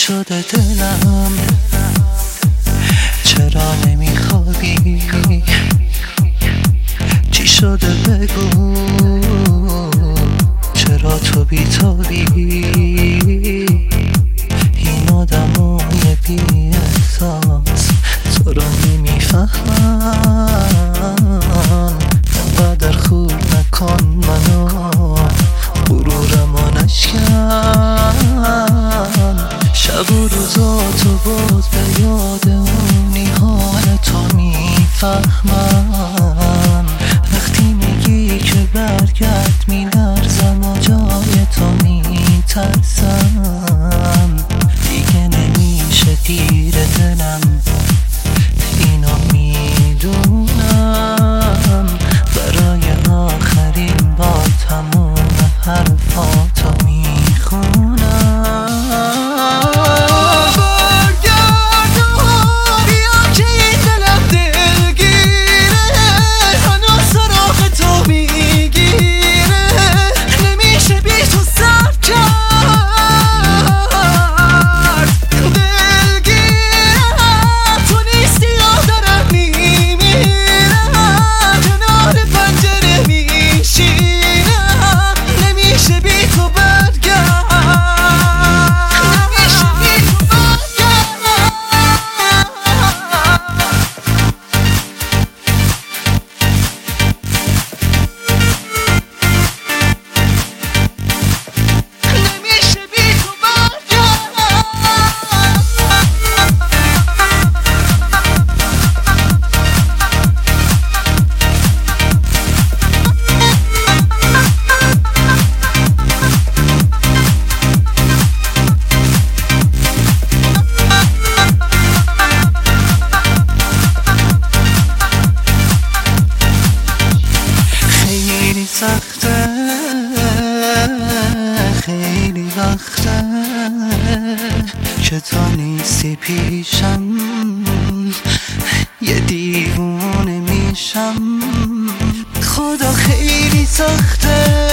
شده دلم؟ چرا نمیخوابی؟ چی شده بگو؟ چرا تو بی‌تابی؟ این آدمای بی احساس تو رو نمیفهمن. انقدر خورد نکن منو، غرورمو نشکن. شب و روزاتو باز به یاد اونی حال تو میفهمم. وقتی میگی که برگرد میلرزم و جای تو میترسم. دیگه نمیشه دیر دلم، اینو میدونم. برای آخرین بار تموم حرفاتو میخونم. سخته، خیلی وقته که تو نیستی پیشم. یه دیوونه میشم. خدا خیلی سخته،